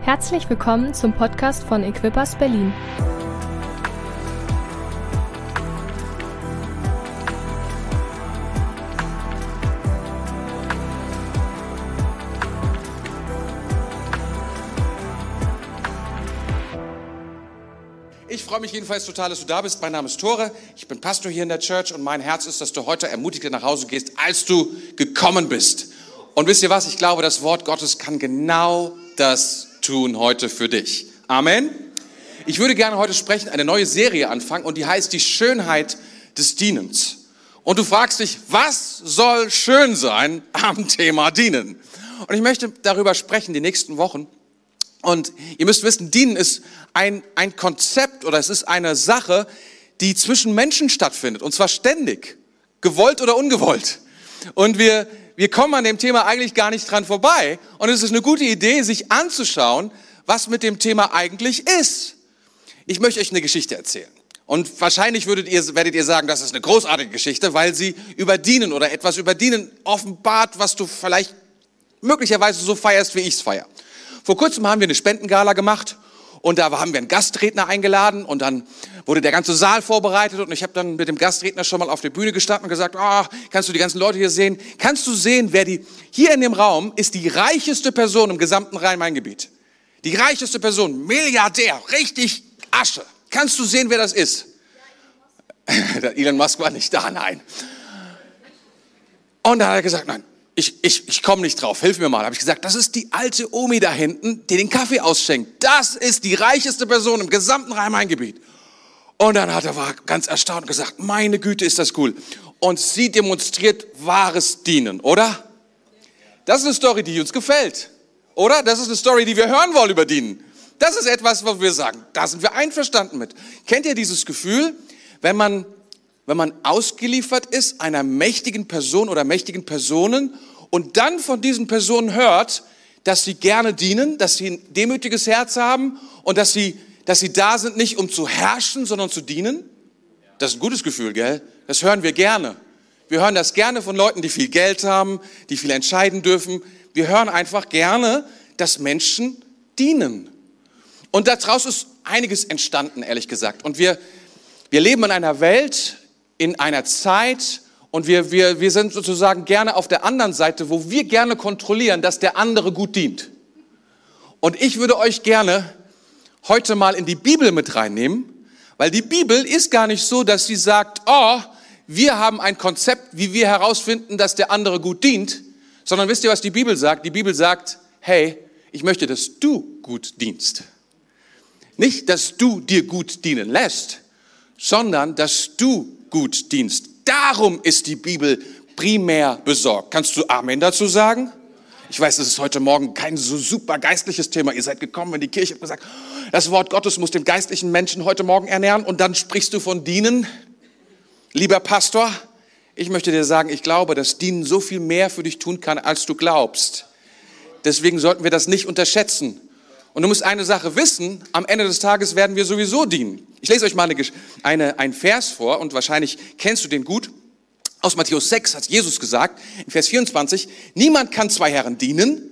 Herzlich willkommen zum Podcast von Equippers Berlin. Ich freue mich jedenfalls total, dass du da bist. Mein Name ist Tore, ich bin Pastor hier in der Church und mein Herz ist, dass du heute ermutigt nach Hause gehst, als du gekommen bist. Und wisst ihr was, ich glaube, das Wort Gottes kann genau das tun heute für dich. Amen. Ich würde gerne heute sprechen, eine neue Serie anfangen und die heißt die Schönheit des Dienens. Und du fragst dich, was soll schön sein am Thema Dienen? Und ich möchte darüber sprechen die nächsten Wochen. Und ihr müsst wissen, Dienen ist ein Konzept oder es ist eine Sache, die zwischen Menschen stattfindet. Und zwar ständig, gewollt oder ungewollt. Und wir kommen an dem Thema eigentlich gar nicht dran vorbei. Und es ist eine gute Idee, sich anzuschauen, was mit dem Thema eigentlich ist. Ich möchte euch eine Geschichte erzählen. Und wahrscheinlich werdet ihr sagen, das ist eine großartige Geschichte, weil sie über Dienen oder etwas über Dienen offenbart, was du vielleicht möglicherweise so feierst, wie ich es feiere. Vor kurzem haben wir eine Spendengala gemacht und da haben wir einen Gastredner eingeladen und dann wurde der ganze Saal vorbereitet und ich habe dann mit dem Gastredner schon mal auf der Bühne gestanden und gesagt, kannst du die ganzen Leute hier sehen? Kannst du sehen, hier in dem Raum ist die reicheste Person im gesamten Rhein-Main-Gebiet? Die reicheste Person, Milliardär, richtig Asche. Kannst du sehen, wer das ist? Elon Musk war nicht da, nein. Und dann hat er gesagt, nein. Ich komme nicht drauf, hilf mir mal. Habe ich gesagt, das ist die alte Omi da hinten, die den Kaffee ausschenkt. Das ist die reicheste Person im gesamten Rhein-Main-Gebiet. Und dann war ganz erstaunt und gesagt, meine Güte, ist das cool. Und sie demonstriert wahres Dienen, oder? Das ist eine Story, die uns gefällt, oder? Das ist eine Story, die wir hören wollen über Dienen. Das ist etwas, wo wir sagen, da sind wir einverstanden mit. Kennt ihr dieses Gefühl, wenn man ausgeliefert ist einer mächtigen Person oder mächtigen Personen und dann von diesen Personen hört, dass sie gerne dienen, dass sie ein demütiges Herz haben und dass sie da sind, nicht um zu herrschen, sondern zu dienen? Das ist ein gutes Gefühl, gell? Das hören wir gerne. Wir hören das gerne von Leuten, die viel Geld haben, die viel entscheiden dürfen. Wir hören einfach gerne, dass Menschen dienen. Und daraus ist einiges entstanden, ehrlich gesagt. Und wir leben in einer Welt, in einer Zeit und wir sind sozusagen gerne auf der anderen Seite, wo wir gerne kontrollieren, dass der andere gut dient. Und ich würde euch gerne heute mal in die Bibel mit reinnehmen, weil die Bibel ist gar nicht so, dass sie sagt, wir haben ein Konzept, wie wir herausfinden, dass der andere gut dient, sondern wisst ihr, was die Bibel sagt? Die Bibel sagt, hey, ich möchte, dass du gut dienst. Nicht, dass du dir gut dienen lässt, sondern dass du gut dienst. Darum ist die Bibel primär besorgt. Kannst du Amen dazu sagen? Ich weiß, das ist heute Morgen kein so super geistliches Thema. Ihr seid gekommen in die Kirche und gesagt, das Wort Gottes muss den geistlichen Menschen heute Morgen ernähren und dann sprichst du von Dienen. Lieber Pastor, ich möchte dir sagen, ich glaube, dass Dienen so viel mehr für dich tun kann, als du glaubst. Deswegen sollten wir das nicht unterschätzen. Und du musst eine Sache wissen, am Ende des Tages werden wir sowieso dienen. Ich lese euch mal einen Vers vor und wahrscheinlich kennst du den gut. Aus Matthäus 6 hat Jesus gesagt, in Vers 24, niemand kann zwei Herren dienen,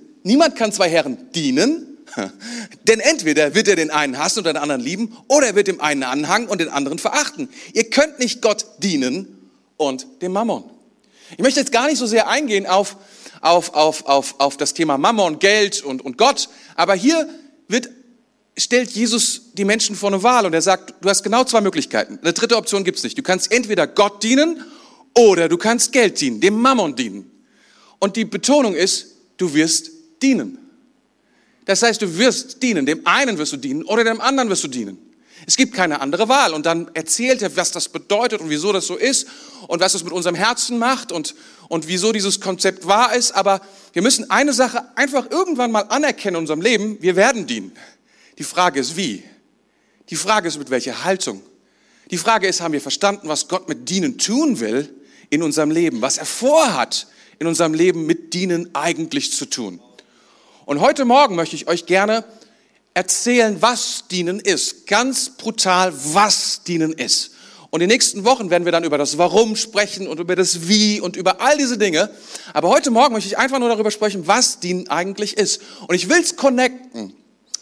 denn entweder wird er den einen hassen und den anderen lieben oder er wird dem einen anhangen und den anderen verachten. Ihr könnt nicht Gott dienen und dem Mammon. Ich möchte jetzt gar nicht so sehr eingehen auf das Thema Mammon, Geld und Gott, aber hier stellt Jesus die Menschen vor eine Wahl und er sagt, du hast genau zwei Möglichkeiten. Eine dritte Option gibt's nicht. Du kannst entweder Gott dienen oder du kannst Geld dienen, dem Mammon dienen. Und die Betonung ist, du wirst dienen. Das heißt, du wirst dienen. Dem einen wirst du dienen oder dem anderen wirst du dienen. Es gibt keine andere Wahl. Und dann erzählt er, was das bedeutet und wieso das so ist und was das mit unserem Herzen macht und wieso dieses Konzept wahr ist. Aber wir müssen eine Sache einfach irgendwann mal anerkennen in unserem Leben. Wir werden dienen. Die Frage ist, wie? Die Frage ist, mit welcher Haltung? Die Frage ist, haben wir verstanden, was Gott mit Dienen tun will in unserem Leben? Was er vorhat, in unserem Leben mit Dienen eigentlich zu tun? Und heute Morgen möchte ich euch gerne erzählen, was Dienen ist. Ganz brutal, was Dienen ist. Und die nächsten Wochen werden wir dann über das Warum sprechen und über das Wie und über all diese Dinge. Aber heute Morgen möchte ich einfach nur darüber sprechen, was Dienen eigentlich ist. Und ich will es connecten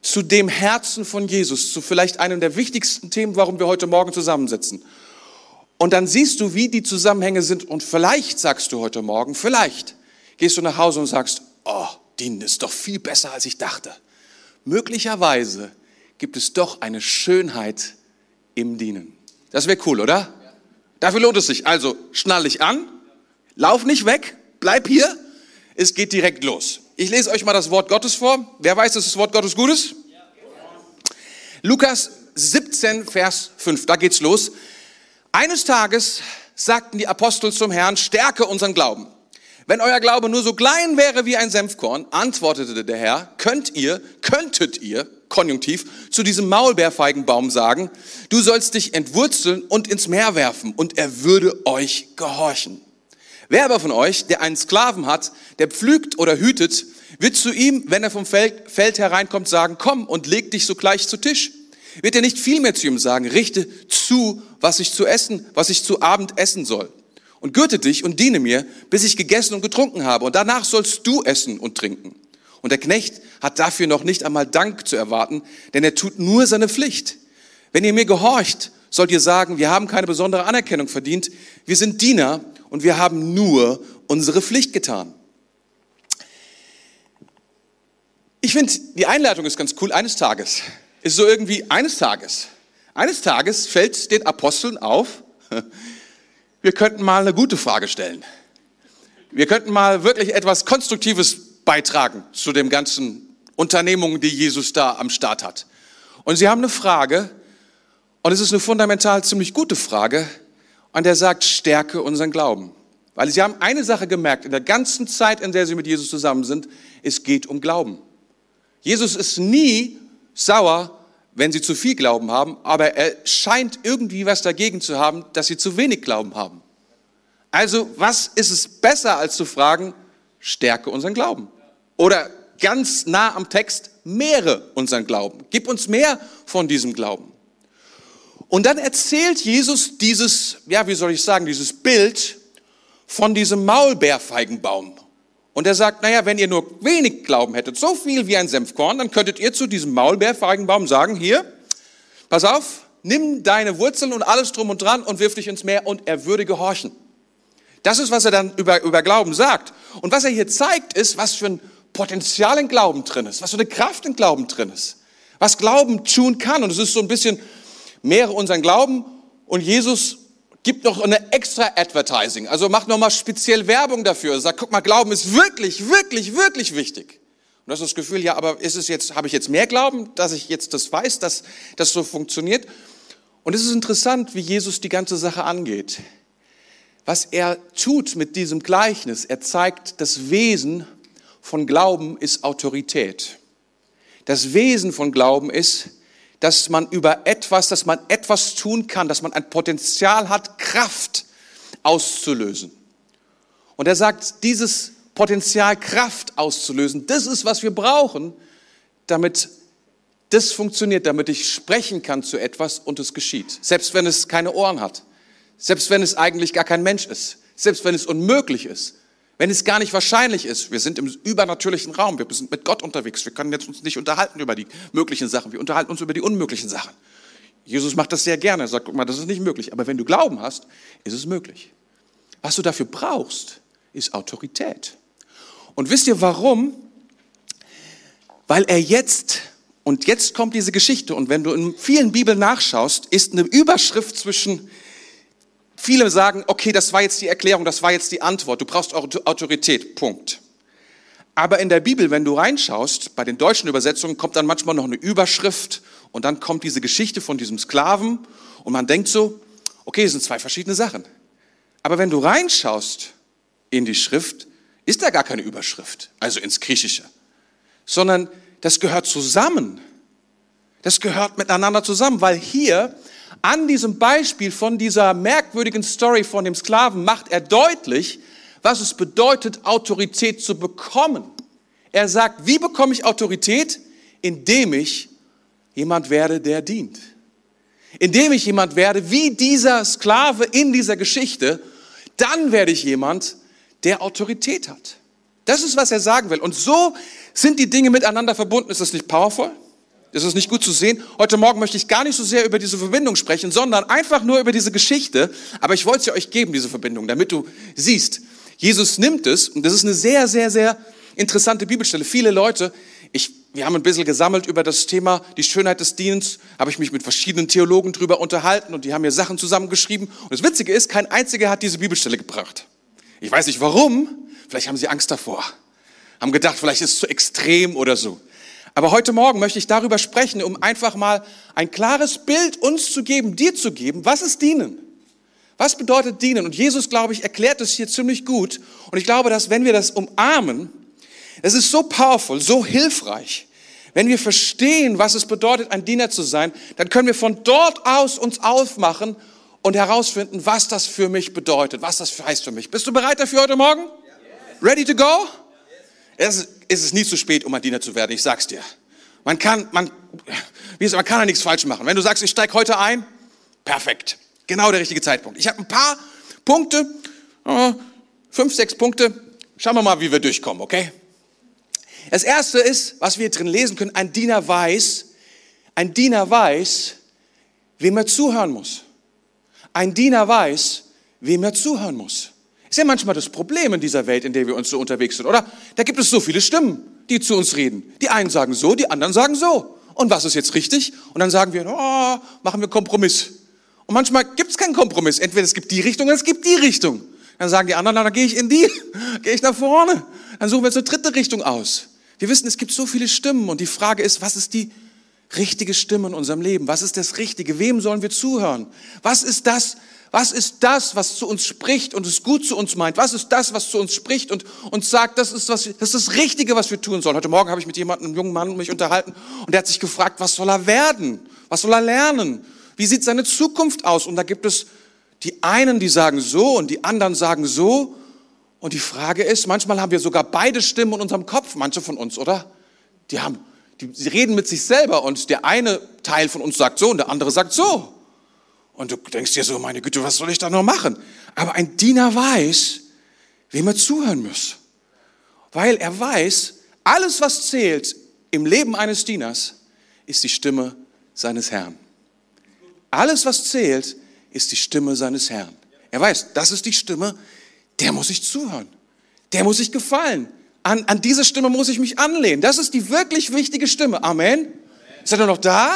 zu dem Herzen von Jesus, zu vielleicht einem der wichtigsten Themen, warum wir heute Morgen zusammensitzen. Und dann siehst du, wie die Zusammenhänge sind und vielleicht sagst du heute Morgen, vielleicht gehst du nach Hause und sagst, oh, dienen ist doch viel besser, als ich dachte. Möglicherweise gibt es doch eine Schönheit im Dienen. Das wäre cool, oder? Ja. Dafür lohnt es sich. Also schnall dich an, lauf nicht weg, bleib hier, es geht direkt los. Ich lese euch mal das Wort Gottes vor. Wer weiß, dass das Wort Gottes gut ist? Ja. Lukas 17, Vers 5, da geht's los. Eines Tages sagten die Apostel zum Herrn, stärke unseren Glauben. Wenn euer Glaube nur so klein wäre wie ein Senfkorn, antwortete der Herr, könntet ihr, Konjunktiv, zu diesem Maulbeerfeigenbaum sagen, du sollst dich entwurzeln und ins Meer werfen, und er würde euch gehorchen. Wer aber von euch, der einen Sklaven hat, der pflügt oder hütet, wird zu ihm, wenn er vom Feld hereinkommt, sagen, komm und leg dich sogleich zu Tisch. Wird er nicht vielmehr zu ihm sagen, richte zu, was ich zu Abend essen soll. Und gürte dich und diene mir, bis ich gegessen und getrunken habe. Und danach sollst du essen und trinken. Und der Knecht hat dafür noch nicht einmal Dank zu erwarten, denn er tut nur seine Pflicht. Wenn ihr mir gehorcht, sollt ihr sagen, wir haben keine besondere Anerkennung verdient. Wir sind Diener und wir haben nur unsere Pflicht getan. Ich finde, die Einleitung ist ganz cool. Eines Tages fällt den Aposteln auf, wir könnten mal eine gute Frage stellen. Wir könnten mal wirklich etwas Konstruktives beitragen zu den ganzen Unternehmungen, die Jesus da am Start hat. Und sie haben eine Frage, und es ist eine fundamental ziemlich gute Frage, und der sagt, stärke unseren Glauben. Weil sie haben eine Sache gemerkt, in der ganzen Zeit, in der sie mit Jesus zusammen sind, es geht um Glauben. Jesus ist nie sauer, wenn sie zu viel Glauben haben, aber er scheint irgendwie was dagegen zu haben, dass sie zu wenig Glauben haben. Also, was ist es besser, als zu fragen, stärke unseren Glauben? Oder ganz nah am Text, mehre unseren Glauben. Gib uns mehr von diesem Glauben. Und dann erzählt Jesus dieses Bild von diesem Maulbeerfeigenbaum. Und er sagt, wenn ihr nur wenig Glauben hättet, so viel wie ein Senfkorn, dann könntet ihr zu diesem Maulbeerfeigenbaum sagen, hier, pass auf, nimm deine Wurzeln und alles drum und dran und wirf dich ins Meer, und er würde gehorchen. Das ist, was er dann über Glauben sagt. Und was er hier zeigt, ist, was für ein Potenzial in Glauben drin ist, was für eine Kraft in Glauben drin ist, was Glauben tun kann. Und es ist so ein bisschen, mehre unseren Glauben, und Jesus gibt noch eine extra Advertising, also macht nochmal speziell Werbung dafür. Sagt, guck mal, Glauben ist wirklich, wirklich, wirklich wichtig. Und du hast das Gefühl, ja, aber habe ich jetzt mehr Glauben, dass ich jetzt das weiß, dass das so funktioniert? Und es ist interessant, wie Jesus die ganze Sache angeht. Was er tut mit diesem Gleichnis, er zeigt, das Wesen von Glauben ist Autorität. Das Wesen von Glauben ist, dass man etwas tun kann, dass man ein Potenzial hat, Kraft auszulösen. Und er sagt, dieses Potenzial, Kraft auszulösen, das ist, was wir brauchen, damit das funktioniert, damit ich sprechen kann zu etwas und es geschieht. Selbst wenn es keine Ohren hat, selbst wenn es eigentlich gar kein Mensch ist, selbst wenn es unmöglich ist, wenn es gar nicht wahrscheinlich ist. Wir sind im übernatürlichen Raum, wir sind mit Gott unterwegs, wir können jetzt uns nicht unterhalten über die möglichen Sachen, wir unterhalten uns über die unmöglichen Sachen. Jesus macht das sehr gerne, er sagt, guck mal, das ist nicht möglich, aber wenn du Glauben hast, ist es möglich. Was du dafür brauchst, ist Autorität. Und wisst ihr warum? Weil jetzt kommt diese Geschichte, und wenn du in vielen Bibeln nachschaust, ist eine Überschrift zwischen. Viele sagen, okay, das war jetzt die Erklärung, das war jetzt die Antwort. Du brauchst Autorität, Punkt. Aber in der Bibel, wenn du reinschaust, bei den deutschen Übersetzungen kommt dann manchmal noch eine Überschrift und dann kommt diese Geschichte von diesem Sklaven und man denkt so, okay, es sind zwei verschiedene Sachen. Aber wenn du reinschaust in die Schrift, ist da gar keine Überschrift, also ins Griechische, sondern das gehört zusammen. Das gehört miteinander zusammen, weil hier an diesem Beispiel von dieser merkwürdigen Story von dem Sklaven macht er deutlich, was es bedeutet, Autorität zu bekommen. Er sagt, wie bekomme ich Autorität? Indem ich jemand werde, der dient. Indem ich jemand werde, wie dieser Sklave in dieser Geschichte, dann werde ich jemand, der Autorität hat. Das ist, was er sagen will. Und so sind die Dinge miteinander verbunden. Ist das nicht powerful? Das ist nicht gut zu sehen. Heute Morgen möchte ich gar nicht so sehr über diese Verbindung sprechen, sondern einfach nur über diese Geschichte. Aber ich wollte sie euch geben, diese Verbindung, damit du siehst, Jesus nimmt es. Und das ist eine sehr, sehr, sehr interessante Bibelstelle. Viele Leute, wir haben ein bisschen gesammelt über das Thema, die Schönheit des Dienens, habe ich mich mit verschiedenen Theologen drüber unterhalten und die haben mir Sachen zusammengeschrieben. Und das Witzige ist, kein einziger hat diese Bibelstelle gebracht. Ich weiß nicht warum, vielleicht haben sie Angst davor. Haben gedacht, vielleicht ist es zu extrem oder so. Aber heute Morgen möchte ich darüber sprechen, um einfach mal ein klares Bild uns zu geben, dir zu geben, was ist Dienen? Was bedeutet Dienen? Und Jesus, glaube ich, erklärt es hier ziemlich gut. Und ich glaube, dass wenn wir das umarmen, es ist so powerful, so hilfreich. Wenn wir verstehen, was es bedeutet, ein Diener zu sein, dann können wir von dort aus uns aufmachen und herausfinden, was das für mich bedeutet, was das heißt für mich. Bist du bereit dafür heute Morgen? Ready to go? Es ist nie zu spät, um ein Diener zu werden, ich sag's dir. Man kann ja nichts falsch machen. Wenn du sagst, ich steige heute ein, perfekt. Genau der richtige Zeitpunkt. Ich habe ein paar Punkte, 5, 6 Punkte. Schauen wir mal, wie wir durchkommen, okay? Das erste ist, was wir drin lesen können, ein Diener weiß, wem er zuhören muss. Ein Diener weiß, wem er zuhören muss. Ist ja manchmal das Problem in dieser Welt, in der wir uns so unterwegs sind, oder? Da gibt es so viele Stimmen, die zu uns reden. Die einen sagen so, die anderen sagen so. Und was ist jetzt richtig? Und dann sagen wir, machen wir Kompromiss. Und manchmal gibt es keinen Kompromiss. Entweder es gibt die Richtung oder es gibt die Richtung. Dann sagen die anderen, dann gehe ich gehe ich nach vorne. Dann suchen wir uns eine dritte Richtung aus. Wir wissen, es gibt so viele Stimmen und die Frage ist, was ist die richtige Stimme in unserem Leben? Was ist das Richtige? Wem sollen wir zuhören? Was ist das, was zu uns spricht und es gut zu uns meint? Was ist das, was zu uns spricht und uns sagt, das ist das Richtige, was wir tun sollen? Heute Morgen habe ich mit jemandem, einem jungen Mann, mich unterhalten und der hat sich gefragt, was soll er werden? Was soll er lernen? Wie sieht seine Zukunft aus? Und da gibt es die einen, die sagen so und die anderen sagen so. Und die Frage ist, manchmal haben wir sogar beide Stimmen in unserem Kopf, manche von uns, oder? Sie reden mit sich selber und der eine Teil von uns sagt so und der andere sagt so. Und du denkst dir so, meine Güte, was soll ich da noch machen? Aber ein Diener weiß, wem er zuhören muss. Weil er weiß, alles, was zählt im Leben eines Dieners, ist die Stimme seines Herrn. Alles, was zählt, ist die Stimme seines Herrn. Er weiß, das ist die Stimme, der muss ich zuhören. Der muss ich gefallen. An diese Stimme muss ich mich anlehnen. Das ist die wirklich wichtige Stimme. Amen. Seid ihr noch da?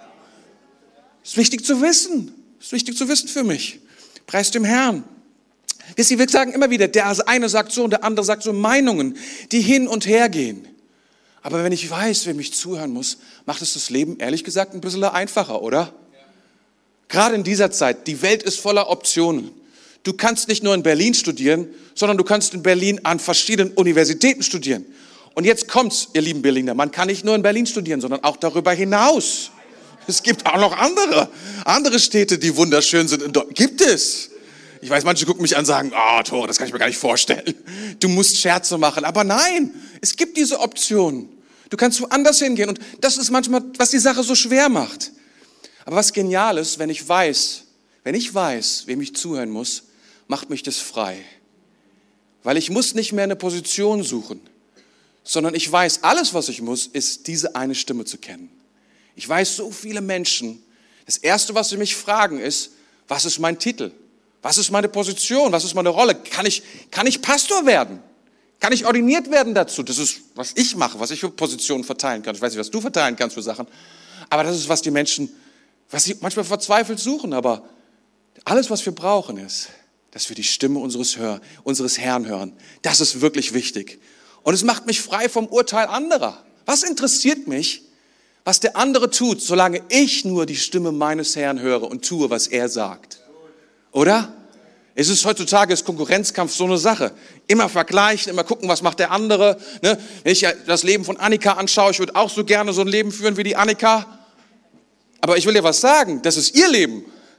Ist wichtig zu wissen. Ist wichtig zu wissen für mich. Preis dem Herrn. Wisst ihr, wir sagen immer wieder, der eine sagt so und der andere sagt so, Meinungen, die hin und her gehen. Aber wenn ich weiß, wem ich zuhören muss, macht es das Leben, ehrlich gesagt, ein bisschen einfacher, oder? Gerade in dieser Zeit, die Welt ist voller Optionen. Du kannst nicht nur in Berlin studieren, sondern du kannst in Berlin an verschiedenen Universitäten studieren. Und jetzt kommt's, ihr lieben Berliner, man kann nicht nur in Berlin studieren, sondern auch darüber hinaus. Es gibt auch noch andere Städte, die wunderschön sind. Gibt es. Ich weiß, manche gucken mich an und sagen, Tore, das kann ich mir gar nicht vorstellen. Du musst Scherze machen. Aber nein, es gibt diese Option. Du kannst woanders hingehen. Und das ist manchmal, was die Sache so schwer macht. Aber was genial ist, wenn ich weiß, wem ich zuhören muss, macht mich das frei. Weil ich muss nicht mehr eine Position suchen, sondern ich weiß, alles, was ich muss, ist diese eine Stimme zu kennen. Ich weiß, so viele Menschen, das Erste, was sie mich fragen, ist, was ist mein Titel? Was ist meine Position? Was ist meine Rolle? Kann ich Pastor werden? Kann ich ordiniert werden dazu? Das ist, was ich mache, was ich für Positionen verteilen kann. Ich weiß nicht, was du verteilen kannst für Sachen. Aber das ist, was die Menschen, was sie manchmal verzweifelt suchen. Aber alles, was wir brauchen, ist, dass wir die Stimme unseres Herrn hören. Das ist wirklich wichtig. Und es macht mich frei vom Urteil anderer. Was interessiert mich, was der andere tut, solange ich nur die Stimme meines Herrn höre und tue, was er sagt? Oder? Es ist heutzutage ist Konkurrenzkampf so eine Sache. Immer vergleichen, immer gucken, was macht der andere. Ne? Wenn ich das Leben von Annika anschaue, ich würde auch so gerne so ein Leben führen wie die Annika. Aber ich will dir was sagen, das ist ihr Leben.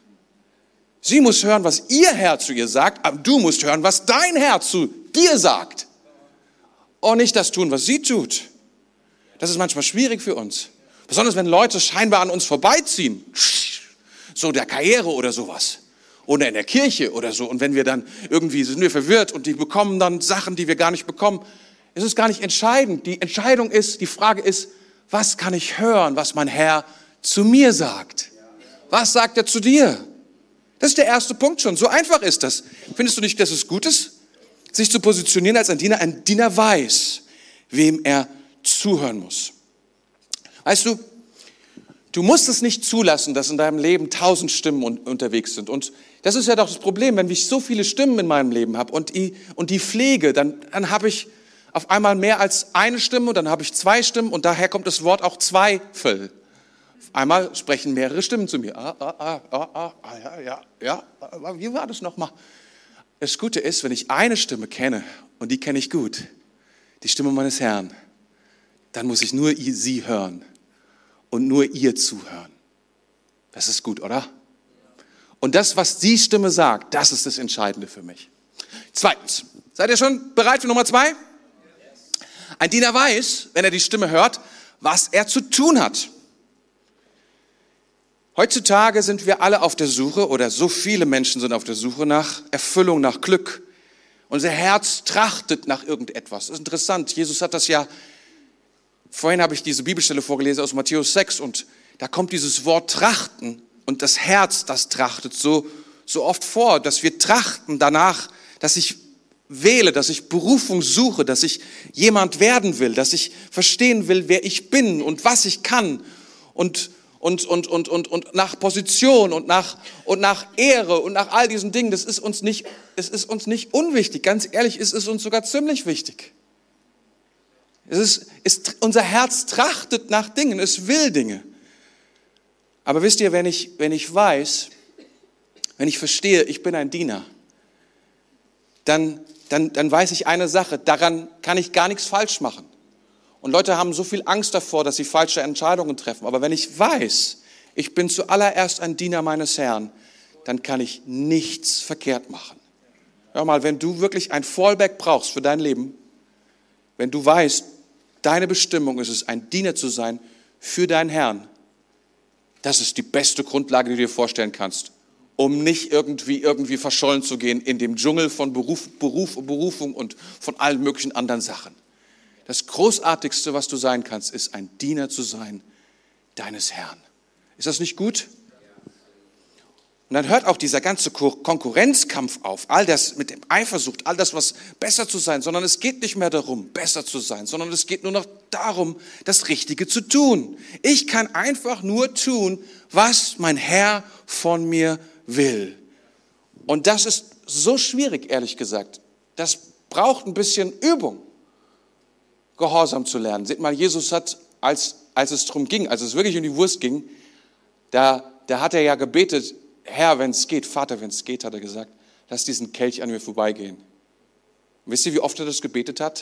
Sie muss hören, was ihr Herr zu ihr sagt, aber du musst hören, was dein Herr zu dir sagt. Und nicht das tun, was sie tut. Das ist manchmal schwierig für uns. Besonders wenn Leute scheinbar an uns vorbeiziehen. So der Karriere oder sowas. Oder in der Kirche oder so. Und wenn wir dann irgendwie sind wir verwirrt und die bekommen dann Sachen, die wir gar nicht bekommen. Es ist gar nicht entscheidend. Die Frage ist, was kann ich hören, was mein Herr zu mir sagt? Was sagt er zu dir? Das ist der erste Punkt schon. So einfach ist das. Findest du nicht, dass es gut ist, sich zu positionieren als ein Diener? Ein Diener weiß, wem er zuhören muss. Weißt du, du musst es nicht zulassen, dass in deinem Leben 1000 Stimmen unterwegs sind. Und das ist ja doch das Problem, wenn ich so viele Stimmen in meinem Leben habe und die pflege, dann habe ich auf einmal mehr als eine Stimme, dann habe ich 2 Stimmen und daher kommt das Wort auch Zweifel. Auf einmal sprechen mehrere Stimmen zu mir. Ja, wie war das nochmal? Das Gute ist, wenn ich eine Stimme kenne, und die kenne ich gut, die Stimme meines Herrn, dann muss ich nur sie hören und nur ihr zuhören. Das ist gut, oder? Und das, was die Stimme sagt, das ist das Entscheidende für mich. Zweitens, seid ihr schon bereit für Nummer 2? Ein Diener weiß, wenn er die Stimme hört, was er zu tun hat. Heutzutage sind wir alle auf der Suche, oder so viele Menschen sind auf der Suche nach Erfüllung, nach Glück. Unser Herz trachtet nach irgendetwas. Das ist interessant. Jesus hat das ja, vorhin habe ich diese Bibelstelle vorgelesen aus Matthäus 6 und da kommt dieses Wort trachten und das Herz, das trachtet so oft vor, dass wir trachten danach, dass ich wähle, dass ich Berufung suche, dass ich jemand werden will, dass ich verstehen will, wer ich bin und was ich kann und nach Position und nach Ehre und nach all diesen Dingen. Es ist uns nicht unwichtig. Ganz ehrlich, es ist uns sogar ziemlich wichtig. Unser Herz trachtet nach Dingen, es will Dinge. Aber wisst ihr, wenn ich weiß, wenn ich verstehe, ich bin ein Diener, dann weiß ich eine Sache, daran kann ich gar nichts falsch machen. Und Leute haben so viel Angst davor, dass sie falsche Entscheidungen treffen. Aber wenn ich weiß, ich bin zuallererst ein Diener meines Herrn, dann kann ich nichts verkehrt machen. Hör mal, wenn du wirklich ein Fallback brauchst für dein Leben, wenn du weißt, deine Bestimmung ist es, ein Diener zu sein für deinen Herrn, das ist die beste Grundlage, die du dir vorstellen kannst, um nicht irgendwie verschollen zu gehen in dem Dschungel von Berufung und von allen möglichen anderen Sachen. Das Großartigste, was du sein kannst, ist ein Diener zu sein deines Herrn. Ist das nicht gut? Und dann hört auch dieser ganze Konkurrenzkampf auf, all das mit dem Eifersucht, all das, was besser zu sein, sondern es geht nicht mehr darum, besser zu sein, sondern es geht nur noch darum, das Richtige zu tun. Ich kann einfach nur tun, was mein Herr von mir will. Und das ist so schwierig, ehrlich gesagt. Das braucht ein bisschen Übung, Gehorsam zu lernen. Seht mal, Jesus hat, als es darum ging, als es wirklich um die Wurst ging, da hat er ja gebetet, Herr, wenn es geht, Vater, wenn es geht, hat er gesagt, lass diesen Kelch an mir vorbeigehen. Und wisst ihr, wie oft er das gebetet hat?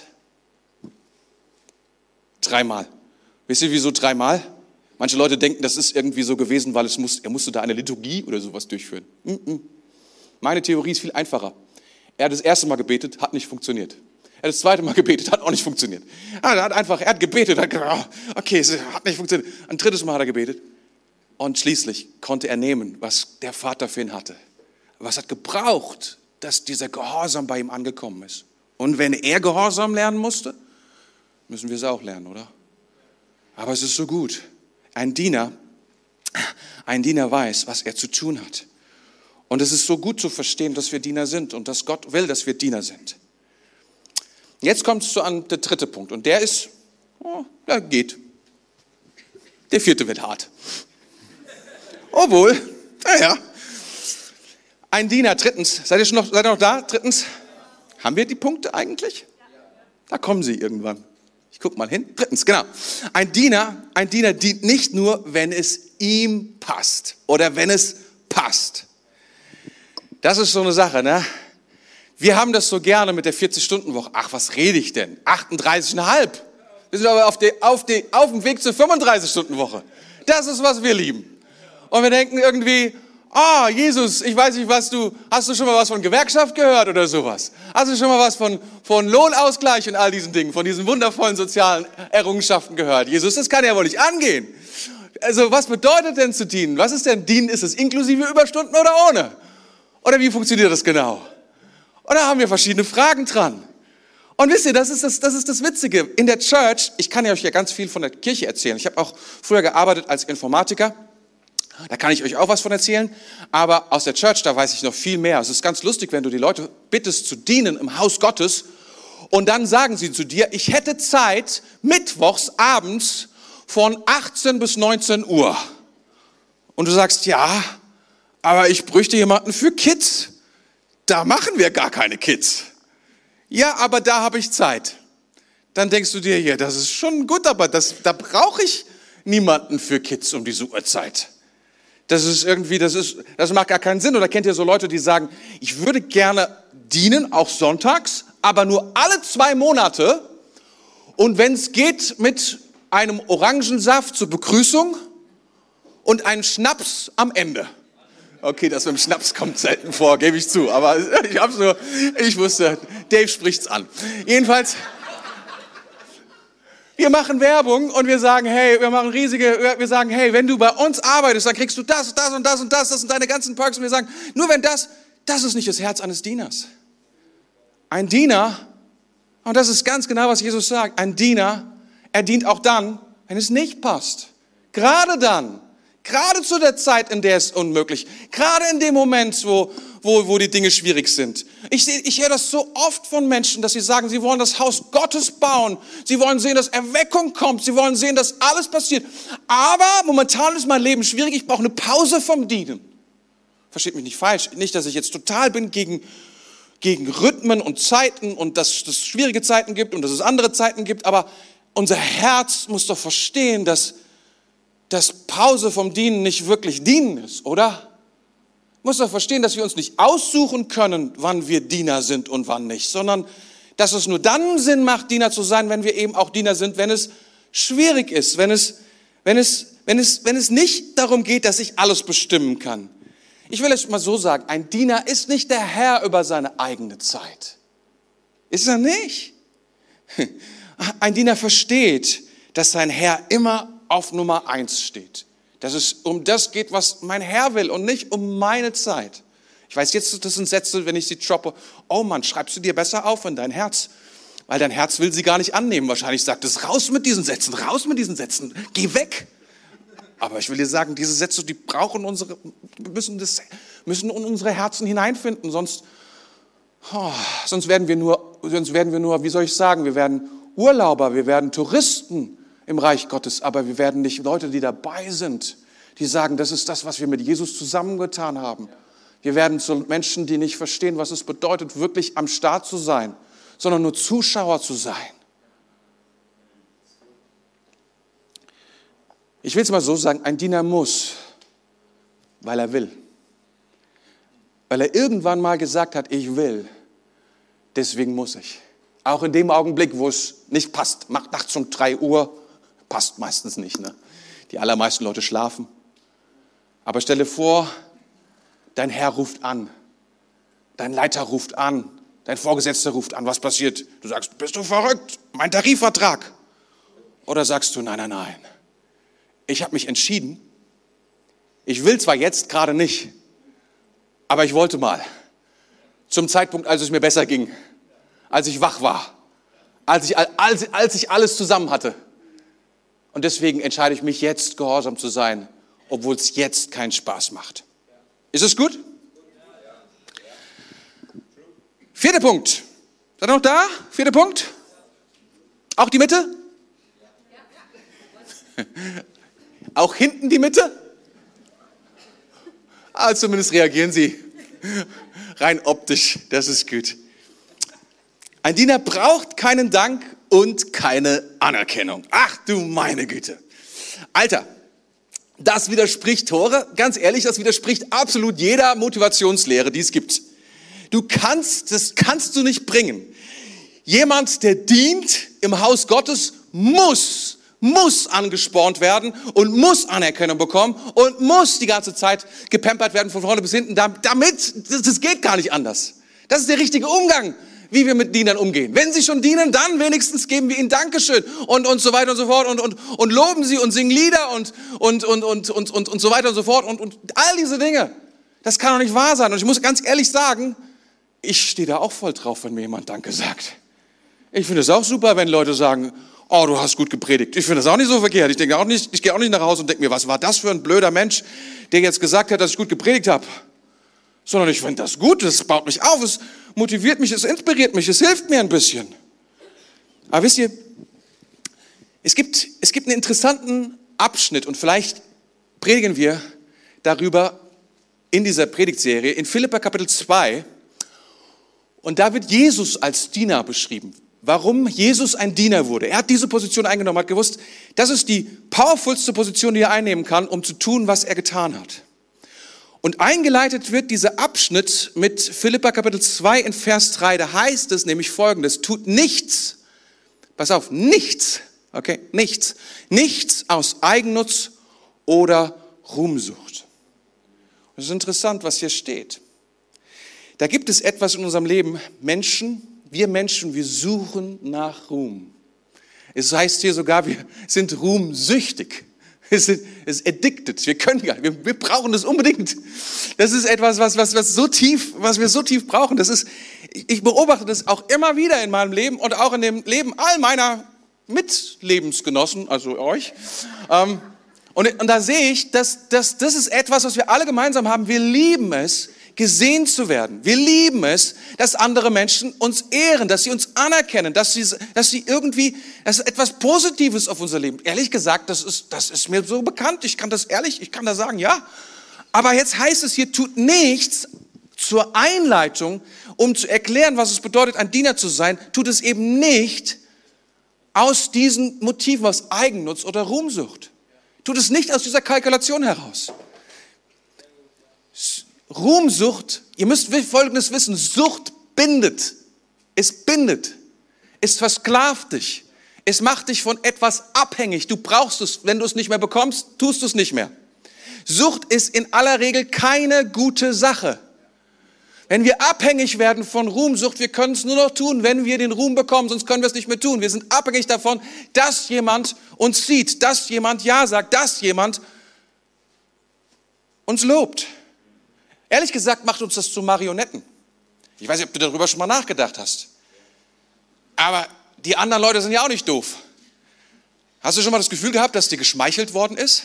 3-mal. Wisst ihr, wieso 3-mal? Manche Leute denken, das ist irgendwie so gewesen, weil er musste da eine Liturgie oder sowas durchführen. Meine Theorie ist viel einfacher. Er hat das erste Mal gebetet, hat nicht funktioniert. Er hat das zweite Mal gebetet, hat auch nicht funktioniert. Er hat gebetet, hat gesagt, okay, es hat nicht funktioniert. Ein drittes Mal hat er gebetet. Und schließlich konnte er nehmen, was der Vater für ihn hatte. Was hat gebraucht, dass dieser Gehorsam bei ihm angekommen ist. Und wenn er Gehorsam lernen musste, müssen wir es auch lernen, oder? Aber es ist so gut. Ein Diener weiß, was er zu tun hat. Und es ist so gut zu verstehen, dass wir Diener sind und dass Gott will, dass wir Diener sind. Jetzt kommt es an der dritte Punkt und der ist, der geht. Der vierte wird hart. Obwohl, naja, ein Diener, drittens, seid ihr noch da? Drittens, haben wir die Punkte eigentlich? Da kommen sie irgendwann. Ich gucke mal hin. Drittens, genau. Ein Diener dient nicht nur, wenn es ihm passt oder wenn es passt. Das ist so eine Sache, ne? Wir haben das so gerne mit der 40-Stunden-Woche. Ach, was rede ich denn? 38,5. Wir sind aber auf dem Weg zur 35-Stunden-Woche. Das ist, was wir lieben. Und wir denken irgendwie, Jesus, ich weiß nicht, hast du schon mal was von Gewerkschaft gehört oder sowas? Hast du schon mal was von Lohnausgleich und all diesen Dingen, von diesen wundervollen sozialen Errungenschaften gehört? Jesus, das kann ja wohl nicht angehen. Also was bedeutet denn zu dienen? Was ist denn dienen? Ist es inklusive Überstunden oder ohne? Oder wie funktioniert das genau? Und da haben wir verschiedene Fragen dran. Und wisst ihr, das ist das Witzige. In der Church, ich kann ja euch ja ganz viel von der Kirche erzählen. Ich habe auch früher gearbeitet als Informatiker. Da kann ich euch auch was von erzählen. Aber aus der Church, da weiß ich noch viel mehr. Es ist ganz lustig, wenn du die Leute bittest zu dienen im Haus Gottes. Und dann sagen sie zu dir, ich hätte Zeit mittwochs abends von 18 bis 19 Uhr. Und du sagst, ja, aber ich bräuchte jemanden für Kids. Da machen wir gar keine Kids. Ja, aber da habe ich Zeit. Dann denkst du dir, ja, das ist schon gut, aber da brauche ich niemanden für Kids um diese Uhrzeit. Das ist irgendwie, das macht gar keinen Sinn. Oder kennt ihr so Leute, die sagen, ich würde gerne dienen, auch sonntags, aber nur alle 2 Monate. Und wenn es geht, mit einem Orangensaft zur Begrüßung und einen Schnaps am Ende. Okay, das mit dem Schnaps kommt selten vor, gebe ich zu. Aber ich wusste, Dave spricht's an. Jedenfalls, wir machen Werbung und wir sagen, hey, wir sagen, hey, wenn du bei uns arbeitest, dann kriegst du das und das und das sind deine ganzen Perks. Und wir sagen, nur wenn das ist nicht das Herz eines Dieners. Ein Diener, und das ist ganz genau, was Jesus sagt, ein Diener, er dient auch dann, wenn es nicht passt. Gerade dann. Gerade zu der Zeit, in der es unmöglich, gerade in dem Moment, wo die Dinge schwierig sind. Ich höre das so oft von Menschen, dass sie sagen, sie wollen das Haus Gottes bauen. Sie wollen sehen, dass Erweckung kommt. Sie wollen sehen, dass alles passiert. Aber momentan ist mein Leben schwierig. Ich brauche eine Pause vom Dienen. Versteht mich nicht falsch. Nicht, dass ich jetzt total bin gegen Rhythmen und Zeiten und dass es schwierige Zeiten gibt und dass es andere Zeiten gibt. Aber unser Herz muss doch verstehen, dass Pause vom Dienen nicht wirklich Dienen ist, oder? Muss doch verstehen, dass wir uns nicht aussuchen können, wann wir Diener sind und wann nicht, sondern dass es nur dann Sinn macht, Diener zu sein, wenn wir eben auch Diener sind, wenn es schwierig ist, wenn es nicht darum geht, dass ich alles bestimmen kann. Ich will es mal so sagen, ein Diener ist nicht der Herr über seine eigene Zeit. Ist er nicht? Ein Diener versteht, dass sein Herr immer auf Nummer 1 steht. Dass es um das geht, was mein Herr will und nicht um meine Zeit. Ich weiß jetzt, das sind Sätze, wenn ich sie droppe, oh Mann, schreibst du dir besser auf in dein Herz, weil dein Herz will sie gar nicht annehmen. Wahrscheinlich sagt es, raus mit diesen Sätzen, geh weg. Aber ich will dir sagen, diese Sätze, die müssen in unsere Herzen hineinfinden, sonst werden wir nur, wie soll ich sagen, wir werden Urlauber, wir werden Touristen im Reich Gottes, aber wir werden nicht Leute, die dabei sind, die sagen, das ist das, was wir mit Jesus zusammengetan haben. Wir werden zu Menschen, die nicht verstehen, was es bedeutet, wirklich am Start zu sein, sondern nur Zuschauer zu sein. Ich will es mal so sagen, ein Diener muss, weil er will. Weil er irgendwann mal gesagt hat, ich will, deswegen muss ich. Auch in dem Augenblick, wo es nicht passt, macht nachts um 3 Uhr, passt meistens nicht, ne? Die allermeisten Leute schlafen. Aber stell dir vor, dein Herr ruft an, dein Leiter ruft an, dein Vorgesetzter ruft an. Was passiert? Du sagst, bist du verrückt? Mein Tarifvertrag. Oder sagst du, nein. Ich habe mich entschieden. Ich will zwar jetzt gerade nicht, aber ich wollte mal. Zum Zeitpunkt, als es mir besser ging, als ich wach war, als ich alles zusammen hatte. Und deswegen entscheide ich mich jetzt, gehorsam zu sein, obwohl es jetzt keinen Spaß macht. Ist es gut? 4. Punkt. Seid ihr noch da? 4. Punkt. Auch die Mitte? Auch hinten die Mitte? Zumindest reagieren sie. Rein optisch, das ist gut. Ein Diener braucht keinen Dank und keine Anerkennung. Ach du meine Güte. Alter, das widerspricht, Tore, ganz ehrlich, das widerspricht absolut jeder Motivationslehre, die es gibt. Das kannst du nicht bringen. Jemand, der dient im Haus Gottes, muss angespornt werden und muss Anerkennung bekommen und muss die ganze Zeit gepampert werden von vorne bis hinten, das geht gar nicht anders. Das ist der richtige Umgang, wie wir mit Dienern umgehen. Wenn sie schon dienen, dann wenigstens geben wir ihnen Dankeschön und so weiter und so fort und loben sie und singen Lieder und so weiter und so fort und all diese Dinge. Das kann doch nicht wahr sein. Und ich muss ganz ehrlich sagen, ich stehe da auch voll drauf, wenn mir jemand Danke sagt. Ich finde es auch super, wenn Leute sagen, oh, du hast gut gepredigt. Ich finde das auch nicht so verkehrt. Ich gehe auch nicht nach Hause und denke mir, was war das für ein blöder Mensch, der jetzt gesagt hat, dass ich gut gepredigt habe. Sondern ich finde das gut, das baut mich auf, es motiviert mich, es inspiriert mich, es hilft mir ein bisschen. Aber wisst ihr, es gibt einen interessanten Abschnitt und vielleicht predigen wir darüber in dieser Predigtserie in Philipper Kapitel 2. Und da wird Jesus als Diener beschrieben. Warum Jesus ein Diener wurde. Er hat diese Position eingenommen, hat gewusst, das ist die powervollste Position, die er einnehmen kann, um zu tun, was er getan hat. Und eingeleitet wird dieser Abschnitt mit Philipper Kapitel 2 in Vers 3. Da heißt es nämlich Folgendes: Tut nichts, pass auf, nichts, okay, nichts aus Eigennutz oder Ruhmsucht. Das ist interessant, was hier steht. Da gibt es etwas in unserem Leben, wir Menschen, wir suchen nach Ruhm. Es heißt hier sogar, wir sind ruhmsüchtig. Es ist addicted. Wir brauchen das unbedingt. Das ist etwas, was wir so tief brauchen. Ich beobachte das auch immer wieder in meinem Leben und auch in dem Leben all meiner Mitlebensgenossen, also euch. Und da sehe ich, dass das ist etwas, was wir alle gemeinsam haben. Wir lieben es, gesehen zu werden. Wir lieben es, dass andere Menschen uns ehren, dass sie uns anerkennen, dass etwas Positives auf unser Leben. Ehrlich gesagt, das ist mir so bekannt. Ich kann da sagen, ja. Aber jetzt heißt es hier, tut nichts zur Einleitung, um zu erklären, was es bedeutet, ein Diener zu sein. Tut es eben nicht aus diesen Motiven, aus Eigennutz oder Ruhmsucht. Tut es nicht aus dieser Kalkulation heraus. Ruhmsucht, ihr müsst Folgendes wissen: Sucht bindet. Es bindet. Es versklavt dich. Es macht dich von etwas abhängig. Du brauchst es. Wenn du es nicht mehr bekommst, tust du es nicht mehr. Sucht ist in aller Regel keine gute Sache. Wenn wir abhängig werden von Ruhmsucht, wir können es nur noch tun, wenn wir den Ruhm bekommen, sonst können wir es nicht mehr tun. Wir sind abhängig davon, dass jemand uns sieht, dass jemand Ja sagt, dass jemand uns lobt. Ehrlich gesagt macht uns das zu Marionetten. Ich weiß nicht, ob du darüber schon mal nachgedacht hast. Aber die anderen Leute sind ja auch nicht doof. Hast du schon mal das Gefühl gehabt, dass dir geschmeichelt worden ist?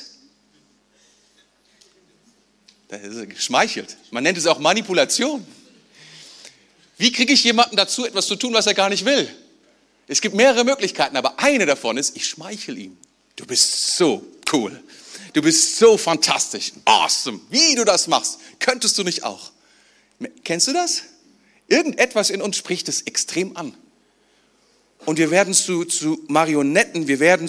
Das ist geschmeichelt. Man nennt es auch Manipulation. Wie kriege ich jemanden dazu, etwas zu tun, was er gar nicht will? Es gibt mehrere Möglichkeiten, aber eine davon ist, ich schmeichel ihm. Du bist so cool. Du bist so fantastisch, awesome. Wie du das machst, könntest du nicht auch. Kennst du das? Irgendetwas in uns spricht es extrem an. Und wir werden zu Marionetten, wir werden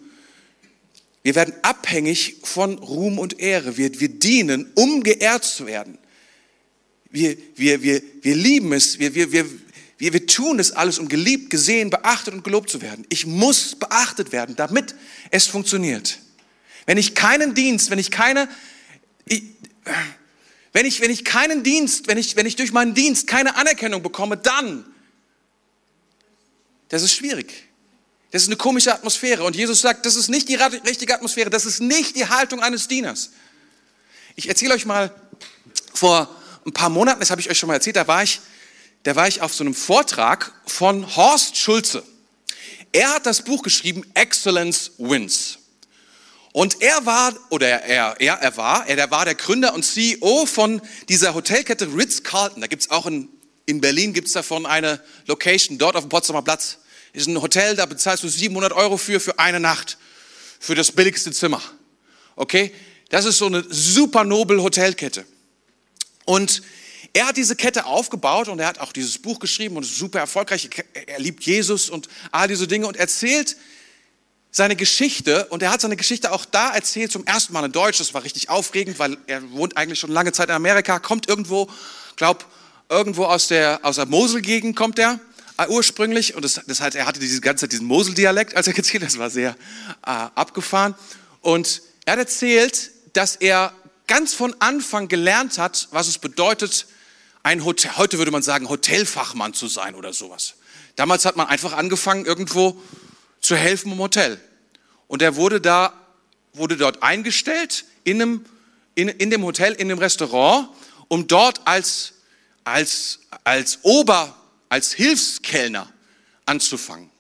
abhängig von Ruhm und Ehre. Wir dienen, um geehrt zu werden. Wir lieben es, wir tun es alles, um geliebt, gesehen, beachtet und gelobt zu werden. Ich muss beachtet werden, damit es funktioniert. Wenn ich durch meinen Dienst keine Anerkennung bekomme, dann, das ist schwierig. Das ist eine komische Atmosphäre. Und Jesus sagt, das ist nicht die richtige Atmosphäre, das ist nicht die Haltung eines Dieners. Ich erzähle euch mal, vor ein paar Monaten, das habe ich euch schon mal erzählt, da war ich auf so einem Vortrag von Horst Schulze. Er hat das Buch geschrieben, Excellence Wins. Und er war der Gründer und CEO von dieser Hotelkette Ritz-Carlton. Da gibt es auch in Berlin gibt's davon eine Location, dort auf dem Potsdamer Platz. Ist ein Hotel, da bezahlst du 700 € für eine Nacht, für das billigste Zimmer. Okay? Das ist so eine super noble Hotelkette. Und er hat diese Kette aufgebaut und er hat auch dieses Buch geschrieben und ist super erfolgreich. Er liebt Jesus und all diese Dinge und erzählt seine Geschichte, und er hat seine Geschichte auch da erzählt, zum ersten Mal in Deutsch. Das war richtig aufregend, weil er wohnt eigentlich schon lange Zeit in Amerika, kommt irgendwo aus der Mosel-Gegend kommt er ursprünglich, und das heißt, er hatte diese ganze Zeit diesen Mosel-Dialekt, als er erzählt hat, das war sehr abgefahren. Und er hat erzählt, dass er ganz von Anfang gelernt hat, was es bedeutet, heute würde man sagen, Hotelfachmann zu sein oder sowas. Damals hat man einfach angefangen, irgendwo zu helfen im Hotel. Und er wurde dort eingestellt in dem Hotel, in dem Restaurant, um dort als Hilfskellner anzufangen.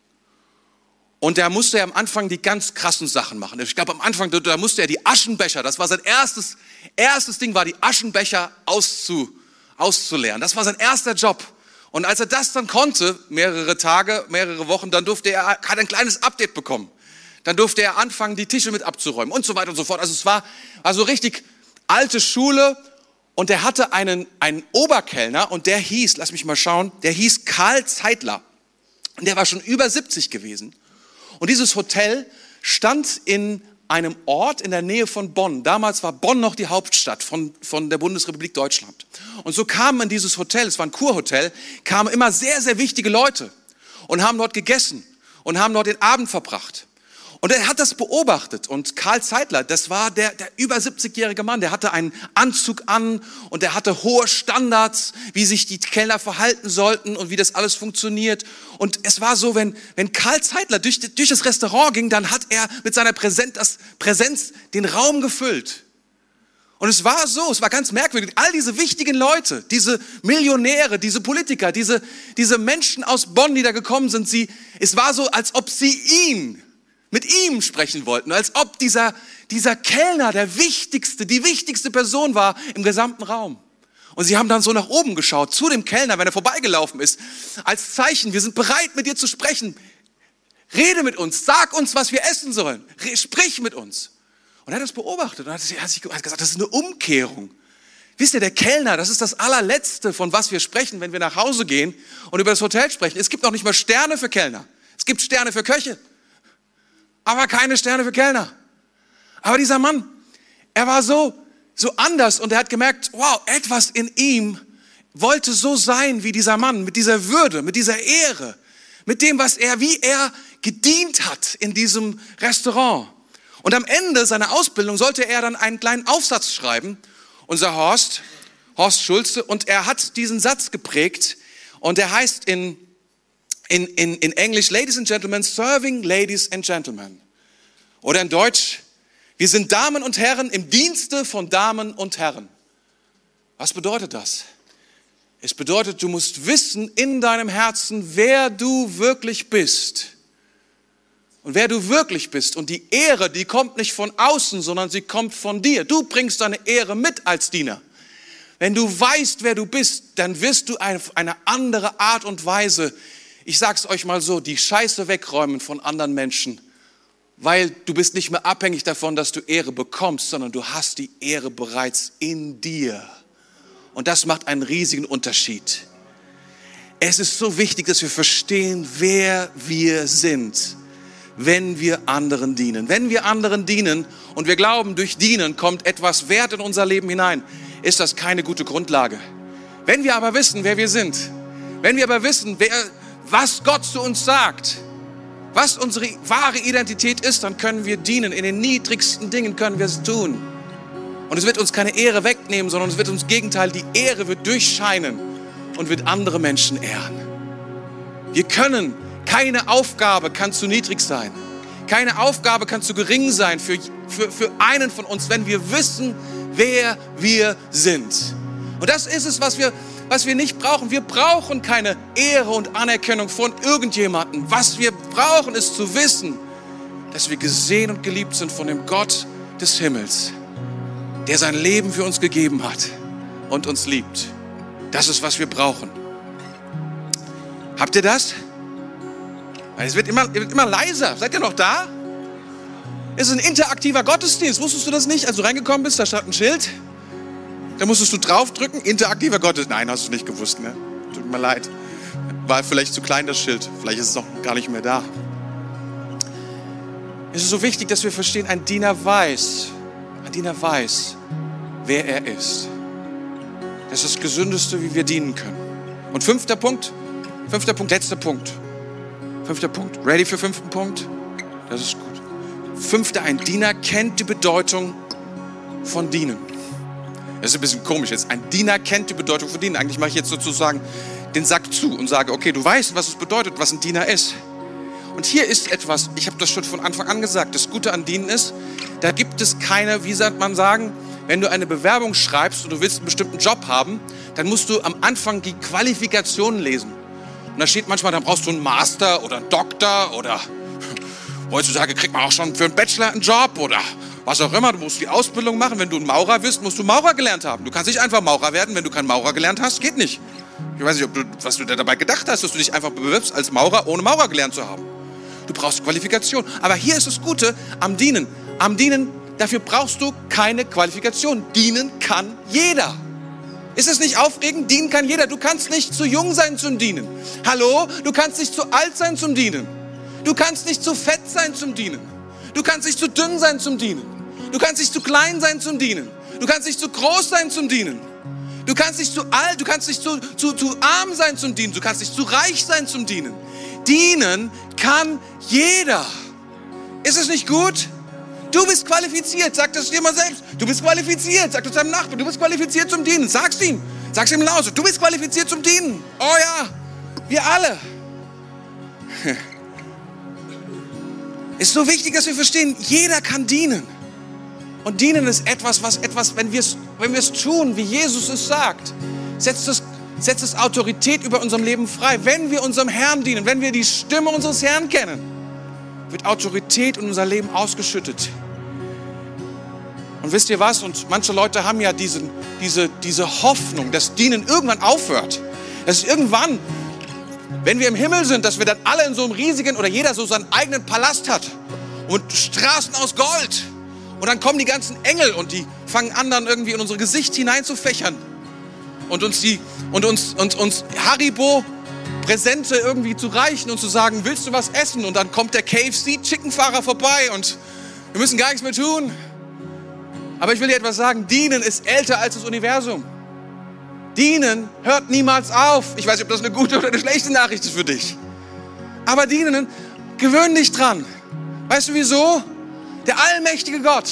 Und der musste ja am Anfang die ganz krassen Sachen machen. Ich glaube, am Anfang, da musste er die Aschenbecher, das war sein erstes Ding, war die Aschenbecher auszuleeren. Das war sein erster Job. Und als er das dann konnte, mehrere Tage, mehrere Wochen, dann hat er ein kleines Update bekommen. Dann durfte er anfangen, die Tische mit abzuräumen und so weiter und so fort. Also es war so richtig alte Schule. Und er hatte einen Oberkellner und der hieß, lass mich mal schauen, der hieß Karl Zeitler. Und der war schon über 70 gewesen. Und dieses Hotel stand in einem Ort in der Nähe von Bonn. Damals war Bonn noch die Hauptstadt von der Bundesrepublik Deutschland. Und so kamen in dieses Hotel, es war ein Kurhotel, kamen immer sehr, sehr wichtige Leute und haben dort gegessen und haben dort den Abend verbracht. Und er hat das beobachtet und Karl Zeitler, das war der über 70-jährige Mann, der hatte einen Anzug an und der hatte hohe Standards, wie sich die Kellner verhalten sollten und wie das alles funktioniert. Und es war so, wenn Karl Zeitler durch das Restaurant ging, dann hat er mit seiner Präsenz den Raum gefüllt. Und es war ganz merkwürdig. All diese wichtigen Leute, diese Millionäre, diese Politiker, diese Menschen aus Bonn, die da gekommen sind, es war so, als ob sie mit ihm sprechen wollten, als ob dieser Kellner die wichtigste Person war im gesamten Raum. Und sie haben dann so nach oben geschaut, zu dem Kellner, wenn er vorbeigelaufen ist, als Zeichen, wir sind bereit, mit dir zu sprechen. Rede mit uns, sag uns, was wir essen sollen. Sprich mit uns. Und er hat das beobachtet und hat gesagt, das ist eine Umkehrung. Wisst ihr, der Kellner, das ist das allerletzte, von was wir sprechen, wenn wir nach Hause gehen und über das Hotel sprechen. Es gibt noch nicht mal Sterne für Kellner. Es gibt Sterne für Köche. Aber keine Sterne für Kellner. Aber dieser Mann, er war so anders und er hat gemerkt, wow, etwas in ihm wollte so sein wie dieser Mann, mit dieser Würde, mit dieser Ehre, mit dem, wie er gedient hat in diesem Restaurant. Und am Ende seiner Ausbildung sollte er dann einen kleinen Aufsatz schreiben, unser Horst Schulze, und er hat diesen Satz geprägt und der heißt in Englisch, Ladies and Gentlemen, serving ladies and gentlemen. Oder in Deutsch, wir sind Damen und Herren im Dienste von Damen und Herren. Was bedeutet das? Es bedeutet, du musst wissen in deinem Herzen, wer du wirklich bist. Und wer du wirklich bist. Und die Ehre, die kommt nicht von außen, sondern sie kommt von dir. Du bringst deine Ehre mit als Diener. Wenn du weißt, wer du bist, dann wirst du auf eine andere Art und Weise, ich sag's euch mal so, die Scheiße wegräumen von anderen Menschen, weil du bist nicht mehr abhängig davon, dass du Ehre bekommst, sondern du hast die Ehre bereits in dir. Und das macht einen riesigen Unterschied. Es ist so wichtig, dass wir verstehen, wer wir sind, wenn wir anderen dienen. Wenn wir anderen dienen und wir glauben, durch Dienen kommt etwas Wert in unser Leben hinein, ist das keine gute Grundlage. Wenn wir aber wissen, wer wir sind, wenn wir aber wissen, was Gott zu uns sagt, was unsere wahre Identität ist, dann können wir dienen. In den niedrigsten Dingen können wir es tun. Und es wird uns keine Ehre wegnehmen, sondern es wird uns im Gegenteil, die Ehre wird durchscheinen und wird andere Menschen ehren. Keine Aufgabe kann zu niedrig sein. Keine Aufgabe kann zu gering sein für einen von uns, wenn wir wissen, wer wir sind. Und das ist es, was wir nicht brauchen. Wir brauchen keine Ehre und Anerkennung von irgendjemandem. Was wir brauchen, ist zu wissen, dass wir gesehen und geliebt sind von dem Gott des Himmels, der sein Leben für uns gegeben hat und uns liebt. Das ist, was wir brauchen. Habt ihr das? Es wird immer leiser. Seid ihr noch da? Es ist ein interaktiver Gottesdienst. Wusstest du das nicht? Als du reingekommen bist, da stand ein Schild. Da musstest du draufdrücken. Interaktiver Gottesdienst. Nein, hast du nicht gewusst, ne? Tut mir leid. War vielleicht zu klein, das Schild. Vielleicht ist es auch gar nicht mehr da. Es ist so wichtig, dass wir verstehen, ein Diener weiß, wer er ist. Das ist das Gesündeste, wie wir dienen können. Und fünfter Punkt, letzter Punkt. Fünfter Punkt. Ready für 5. Punkt? Das ist gut. 5. Ein Diener kennt die Bedeutung von Dienen. Das ist ein bisschen komisch jetzt. Ein Diener kennt die Bedeutung von Dienen. Eigentlich mache ich jetzt sozusagen den Sack zu und sage, okay, du weißt, was es bedeutet, was ein Diener ist. Und hier ist etwas, ich habe das schon von Anfang an gesagt, das Gute an Dienen ist, da gibt es keine, wie sagt man sagen, wenn du eine Bewerbung schreibst und du willst einen bestimmten Job haben, dann musst du am Anfang die Qualifikationen lesen. Und da steht manchmal, dann brauchst du einen Master oder einen Doktor oder heutzutage kriegt man auch schon für einen Bachelor einen Job oder was auch immer. Du musst die Ausbildung machen. Wenn du ein Maurer bist, musst du Maurer gelernt haben. Du kannst nicht einfach Maurer werden, wenn du keinen Maurer gelernt hast. Geht nicht. Ich weiß nicht, was du dabei gedacht hast, dass du dich einfach bewirbst als Maurer, ohne Maurer gelernt zu haben. Du brauchst Qualifikation. Aber hier ist das Gute am Dienen. Am Dienen, dafür brauchst du keine Qualifikation. Dienen kann jeder. Ist es nicht aufregend? Dienen kann jeder. Du kannst nicht zu jung sein zum Dienen. Hallo? Du kannst nicht zu alt sein zum Dienen. Du kannst nicht zu fett sein zum Dienen. Du kannst nicht zu dünn sein zum Dienen. Du kannst nicht zu klein sein zum Dienen. Du kannst nicht zu groß sein zum Dienen. Du kannst nicht zu alt, du kannst nicht zu arm sein zum Dienen. Du kannst nicht zu reich sein zum Dienen. Dienen kann jeder. Ist es nicht gut? Du bist qualifiziert, sag das dir mal selbst. Du bist qualifiziert, sag das deinem Nachbarn. Du bist qualifiziert zum Dienen. Sag's ihm laut. Du bist qualifiziert zum Dienen. Oh ja, wir alle. Ist so wichtig, dass wir verstehen, jeder kann dienen. Und dienen ist etwas, wenn wir es tun, wie Jesus es sagt, setzt es Autorität über unserem Leben frei. Wenn wir unserem Herrn dienen, wenn wir die Stimme unseres Herrn kennen, wird Autorität in unser Leben ausgeschüttet. Und wisst ihr was? Und manche Leute haben ja diese Hoffnung, dass Dienen irgendwann aufhört. Dass irgendwann, wenn wir im Himmel sind, dass wir dann alle in so einem riesigen, oder jeder so seinen eigenen Palast hat und Straßen aus Gold. Und dann kommen die ganzen Engel und die fangen an, dann irgendwie in unser Gesicht hineinzufächern und uns Haribo-Präsente irgendwie zu reichen und zu sagen, willst du was essen? Und dann kommt der KFC-Chickenfahrer vorbei und wir müssen gar nichts mehr tun. Aber ich will dir etwas sagen, Dienen ist älter als das Universum. Dienen hört niemals auf. Ich weiß nicht, ob das eine gute oder eine schlechte Nachricht ist für dich. Aber Dienen, gewöhn dich dran. Weißt du wieso? Der allmächtige Gott,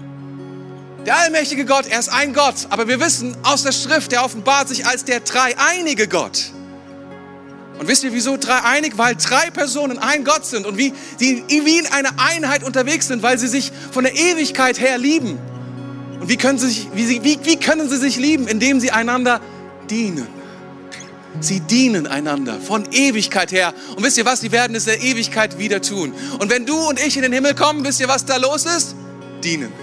er ist ein Gott. Aber wir wissen aus der Schrift, der offenbart sich als der dreieinige Gott. Und wisst ihr, wieso dreieinig? Weil 3 Personen ein Gott sind und wie in einer Einheit unterwegs sind, weil sie sich von der Ewigkeit her lieben. Und wie können sie sich lieben? Indem sie einander dienen. Sie dienen einander von Ewigkeit her. Und wisst ihr was? Sie werden es in der Ewigkeit wieder tun. Und wenn du und ich in den Himmel kommen, wisst ihr, was da los ist? Dienen.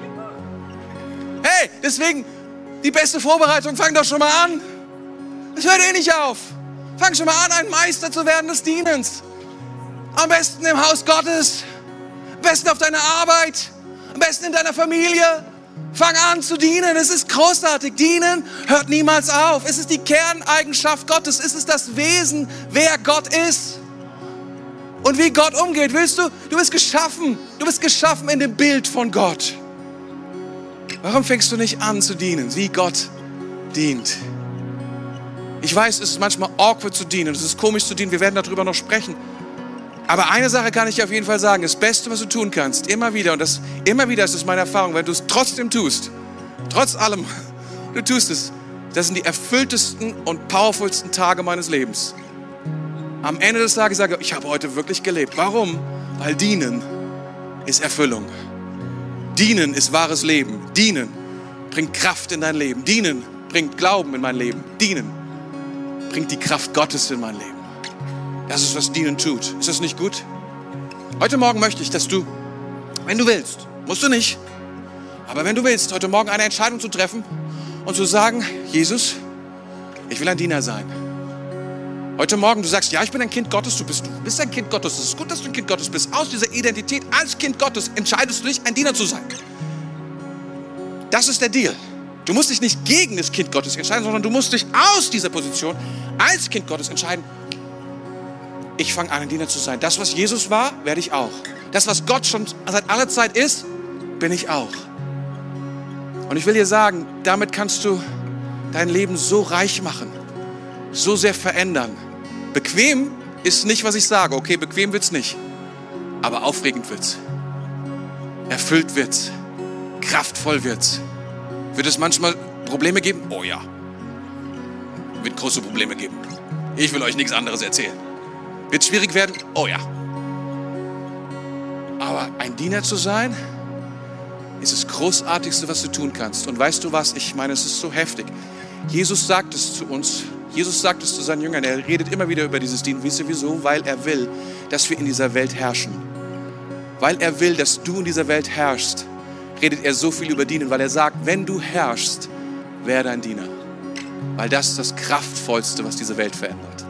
Hey, deswegen, die beste Vorbereitung, fang doch schon mal an. Das hört nicht auf. Fang schon mal an, ein Meister zu werden des Dienens. Am besten im Haus Gottes. Am besten auf deiner Arbeit. Am besten in deiner Familie. Fang an zu dienen, es ist großartig. Dienen hört niemals auf. Es ist die Kerneigenschaft Gottes. Es ist das Wesen, wer Gott ist. Und wie Gott umgeht. Du bist geschaffen. Du bist geschaffen in dem Bild von Gott. Warum fängst du nicht an zu dienen, wie Gott dient? Ich weiß, es ist manchmal awkward zu dienen. Es ist komisch zu dienen. Wir werden darüber noch sprechen. Aber eine Sache kann ich dir auf jeden Fall sagen. Das Beste, was du tun kannst, immer wieder ist es meine Erfahrung, wenn du es trotzdem tust, trotz allem, du tust es, das sind die erfülltesten und powervollsten Tage meines Lebens. Am Ende des Tages sage ich habe heute wirklich gelebt. Warum? Weil Dienen ist Erfüllung. Dienen ist wahres Leben. Dienen bringt Kraft in dein Leben. Dienen bringt Glauben in mein Leben. Dienen bringt die Kraft Gottes in mein Leben. Das ist, was Dienen tut. Ist das nicht gut? Heute Morgen möchte ich, dass du, wenn du willst, musst du nicht, aber wenn du willst, heute Morgen eine Entscheidung zu treffen und zu sagen, Jesus, ich will ein Diener sein. Heute Morgen, du sagst, ja, ich bin ein Kind Gottes, du bist ein Kind Gottes. Es ist gut, dass du ein Kind Gottes bist. Aus dieser Identität als Kind Gottes entscheidest du dich, ein Diener zu sein. Das ist der Deal. Du musst dich nicht gegen das Kind Gottes entscheiden, sondern du musst dich aus dieser Position als Kind Gottes entscheiden. Ich fange an, ein Diener zu sein. Das, was Jesus war, werde ich auch. Das, was Gott schon seit aller Zeit ist, bin ich auch. Und ich will dir sagen, damit kannst du dein Leben so reich machen, so sehr verändern. Bequem ist nicht, was ich sage. Okay, bequem wird's nicht. Aber aufregend wird's. Erfüllt wird's. Kraftvoll wird's. Wird es manchmal Probleme geben? Oh ja. Wird große Probleme geben. Ich will euch nichts anderes erzählen. Wird schwierig werden? Oh ja. Aber ein Diener zu sein, ist das Großartigste, was du tun kannst. Und weißt du was? Ich meine, es ist so heftig. Jesus sagt es zu uns Jesus sagt es zu seinen Jüngern, er redet immer wieder über dieses Dienen. Wisst ihr wieso? Weil er will, dass wir in dieser Welt herrschen. Weil er will, dass du in dieser Welt herrschst, redet er so viel über Dienen, weil er sagt, wenn du herrschst, werde ein Diener. Weil das ist das Kraftvollste, was diese Welt verändert.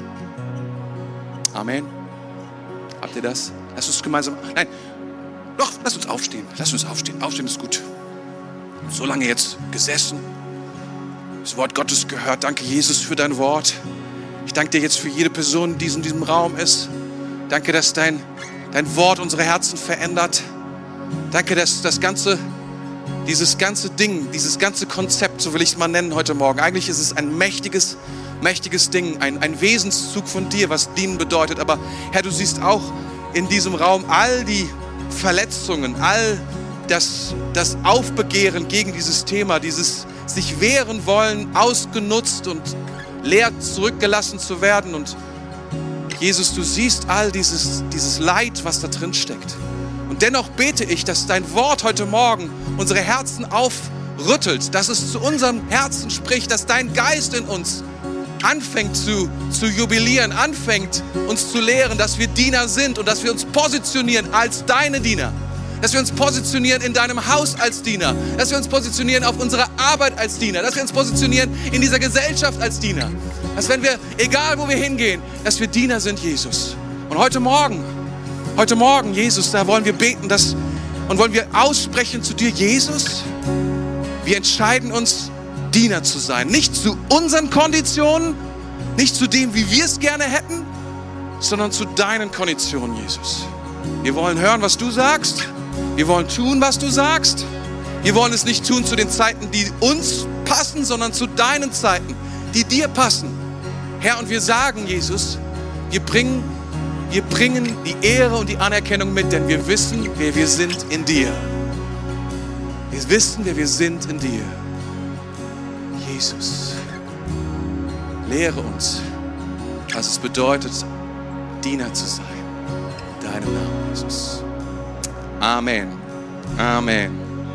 Amen. Habt ihr das? Lass uns gemeinsam... Nein, doch, lass uns aufstehen. Lass uns aufstehen. Aufstehen ist gut. So lange jetzt gesessen, das Wort Gottes gehört. Danke, Jesus, für dein Wort. Ich danke dir jetzt für jede Person, die in diesem Raum ist. Danke, dass dein Wort unsere Herzen verändert. Danke, dass dieses ganze Ding, dieses ganze Konzept, so will ich es mal nennen heute Morgen, eigentlich ist es ein mächtiges Ding, ein Wesenszug von dir, was dienen bedeutet. Aber Herr, du siehst auch in diesem Raum all die Verletzungen, all das Aufbegehren gegen dieses Thema, dieses sich wehren wollen, ausgenutzt und leer zurückgelassen zu werden. Und Jesus, du siehst all dieses Leid, was da drin steckt. Und dennoch bete ich, dass dein Wort heute Morgen unsere Herzen aufrüttelt, dass es zu unserem Herzen spricht, dass dein Geist in uns anfängt zu jubilieren, anfängt uns zu lehren, dass wir Diener sind und dass wir uns positionieren als deine Diener. Dass wir uns positionieren in deinem Haus als Diener. Dass wir uns positionieren auf unserer Arbeit als Diener. Dass wir uns positionieren in dieser Gesellschaft als Diener. Dass wenn wir, egal wo wir hingehen, dass wir Diener sind, Jesus. Und heute Morgen, Jesus, da wollen wir beten und wollen wir aussprechen zu dir, Jesus, wir entscheiden uns, Diener zu sein. Nicht zu unseren Konditionen, nicht zu dem, wie wir es gerne hätten, sondern zu deinen Konditionen, Jesus. Wir wollen hören, was du sagst. Wir wollen tun, was du sagst. Wir wollen es nicht tun zu den Zeiten, die uns passen, sondern zu deinen Zeiten, die dir passen. Herr, und wir sagen, Jesus, wir bringen die Ehre und die Anerkennung mit, denn wir wissen, wer wir sind in dir. Wir wissen, wer wir sind in dir. Jesus, lehre uns, was es bedeutet, Diener zu sein. In deinem Namen, Jesus. Amen. Amen.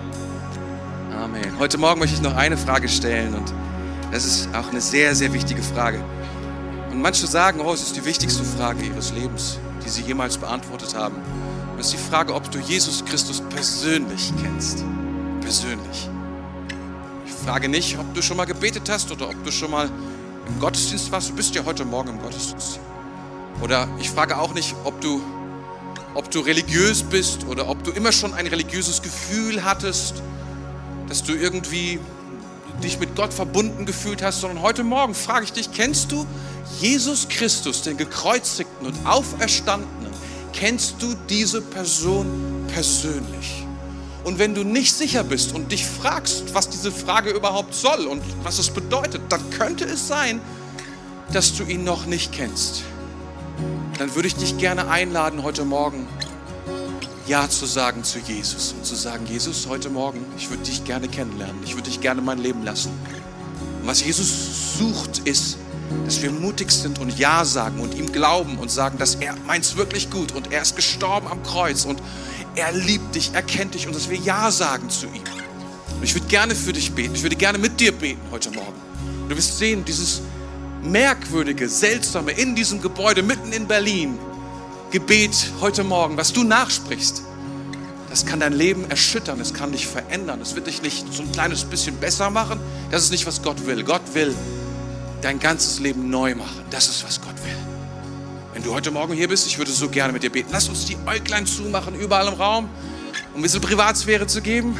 Amen. Heute Morgen möchte ich noch eine Frage stellen und das ist auch eine sehr, sehr wichtige Frage. Und manche sagen, es ist die wichtigste Frage ihres Lebens, die sie jemals beantwortet haben. Und das ist die Frage, ob du Jesus Christus persönlich kennst. Persönlich. Ich frage nicht, ob du schon mal gebetet hast oder ob du schon mal im Gottesdienst warst. Du bist ja heute Morgen im Gottesdienst. Oder ich frage auch nicht, ob du religiös bist oder ob du immer schon ein religiöses Gefühl hattest, dass du irgendwie dich mit Gott verbunden gefühlt hast, sondern heute Morgen frage ich dich, kennst du Jesus Christus, den Gekreuzigten und Auferstandenen? Kennst du diese Person persönlich? Und wenn du nicht sicher bist und dich fragst, was diese Frage überhaupt soll und was es bedeutet, dann könnte es sein, dass du ihn noch nicht kennst. Dann würde ich dich gerne einladen, heute Morgen Ja zu sagen zu Jesus und zu sagen, Jesus, heute Morgen, ich würde dich gerne kennenlernen, ich würde dich gerne mein Leben lassen. Und was Jesus sucht, ist, dass wir mutig sind und Ja sagen und ihm glauben und sagen, dass er meint's wirklich gut und er ist gestorben am Kreuz und er liebt dich, er kennt dich und dass wir Ja sagen zu ihm. Und ich würde gerne für dich beten, ich würde gerne mit dir beten heute Morgen. Und du wirst sehen, dieses merkwürdige, seltsame, in diesem Gebäude, mitten in Berlin, Gebet heute Morgen, was du nachsprichst, das kann dein Leben erschüttern, es kann dich verändern, es wird dich nicht so ein kleines bisschen besser machen, das ist nicht, was Gott will. Gott will dein ganzes Leben neu machen, das ist, was Gott will. Wenn du heute Morgen hier bist, ich würde so gerne mit dir beten. Lass uns die Äuglein zumachen, überall im Raum, um ein bisschen Privatsphäre zu geben.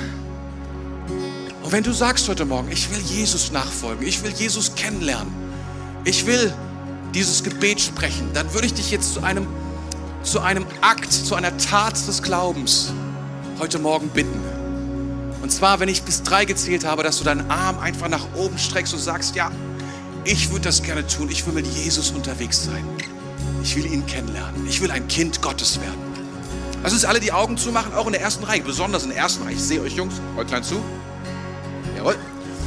Und wenn du sagst heute Morgen, ich will Jesus nachfolgen, ich will Jesus kennenlernen, ich will dieses Gebet sprechen, dann würde ich dich jetzt zu einem Akt, zu einer Tat des Glaubens heute Morgen bitten. Und zwar, wenn ich bis 3 gezählt habe, dass du deinen Arm einfach nach oben streckst und sagst, ja, ich würde das gerne tun, ich will mit Jesus unterwegs sein. Ich will ihn kennenlernen, ich will ein Kind Gottes werden. Lass uns alle die Augen zumachen, auch in der ersten Reihe, besonders in der ersten Reihe. Ich sehe euch Jungs, Äuglein zu. Jawohl.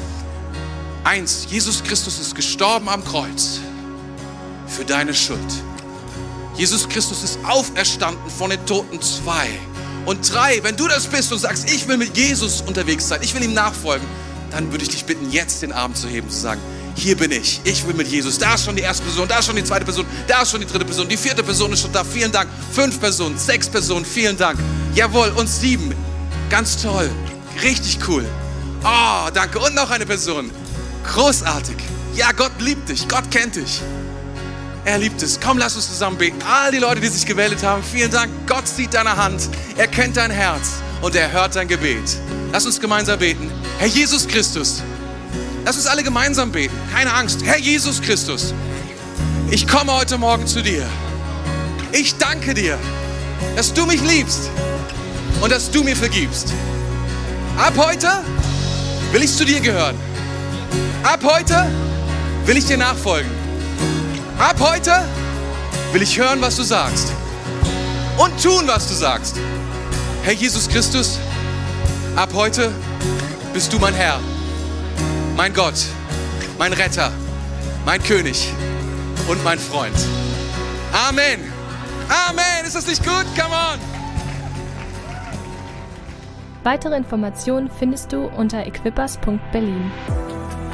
1, Jesus Christus ist gestorben am Kreuz für deine Schuld. Jesus Christus ist auferstanden von den Toten. 2. Und 3, wenn du das bist und sagst, ich will mit Jesus unterwegs sein, ich will ihm nachfolgen, dann würde ich dich bitten, jetzt den Arm zu heben, zu sagen, hier bin ich. Ich will mit Jesus. Da ist schon die erste Person, da ist schon die zweite Person, da ist schon die dritte Person, die vierte Person ist schon da. Vielen Dank. 5 Personen, 6 Personen, vielen Dank. Jawohl, und 7. Ganz toll. Richtig cool. Oh, danke. Und noch eine Person. Großartig. Ja, Gott liebt dich. Gott kennt dich. Er liebt es. Komm, lass uns zusammen beten. All die Leute, die sich gemeldet haben, vielen Dank. Gott sieht deine Hand. Er kennt dein Herz und er hört dein Gebet. Lass uns gemeinsam beten. Herr Jesus Christus. Lass uns alle gemeinsam beten. Keine Angst. Herr Jesus Christus. Ich komme heute Morgen zu dir. Ich danke dir, dass du mich liebst und dass du mir vergibst. Ab heute will ich zu dir gehören. Ab heute will ich dir nachfolgen. Ab heute will ich hören, was du sagst und tun, was du sagst. Herr Jesus Christus, ab heute bist du mein Herr, mein Gott, mein Retter, mein König und mein Freund. Amen. Amen. Ist das nicht gut? Come on. Weitere Informationen findest du unter equippers.berlin.